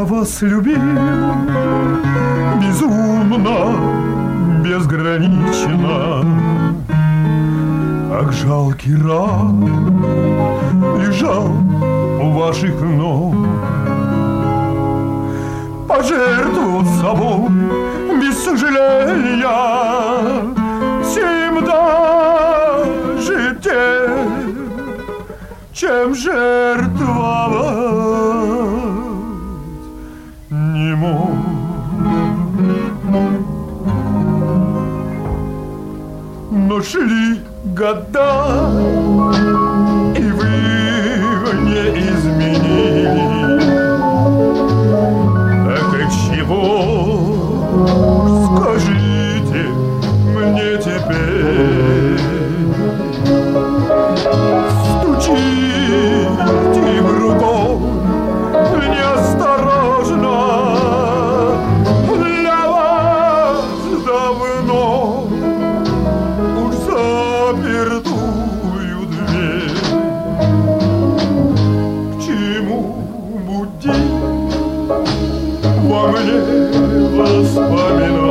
Я вас любил безумно, безгранично, как жалкий раб лежал у ваших ног. Пожертвовал собой без сожаления всем даже тем, чем жертвовать не мог. Но шли года, и вы не изменили. Так и чего, скажите мне теперь? Стучите в рукой неосторожно, для вас давно уж запертую дверь. К чему будить во мне воспоминания?